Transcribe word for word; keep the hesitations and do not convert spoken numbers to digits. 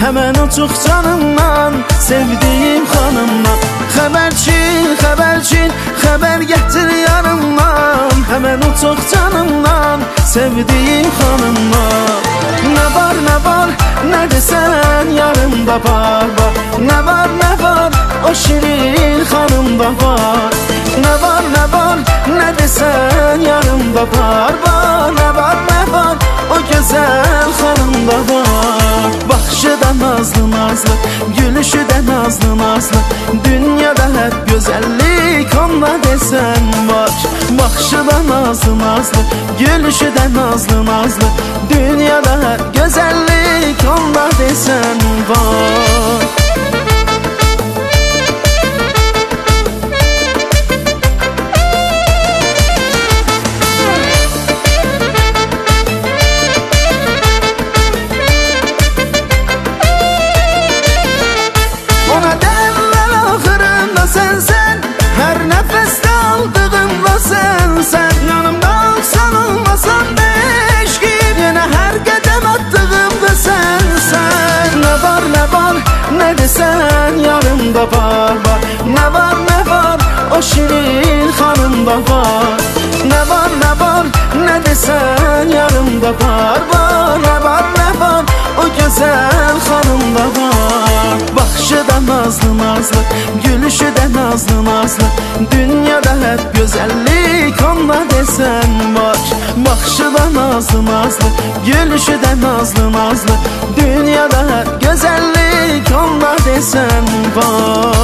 hemen uçuq canımdan, sevdiğim xanımdan. Xəbərçin, xəbərçin, xəbər gətir yarımdan, hemen uçuq canımdan, sevdiğim xanımdan. Ne var ne var ne desen yarımda var var. Ne var ne var o şirin xanımda var. Ne var ne var ne desen yarımda var var. Ne var ne var o güzel xanımda var. Baxışı da nazlı nazlı, gülüşü de nazlı nazlı, dünyada hep güzellik onda desen var. Baxışı da nazlı nazlı, gülüşü de nazlı nazlı, dünyada hep güzellik onda desen var. Sen yarımda var var. Ne var ne var o şirin xanımda var. Ne var ne var ne desen yarımda var var. Ne var ne var o güzel xanımda var. Baxışı da nazlı nazlı, gülüşü de nazlı nazlı, dünyada hep güzellik onda desen var. Baxışı da nazlı nazlı, gülüşü de nazlı nazlı, dünyada hep güzellik onda desen var.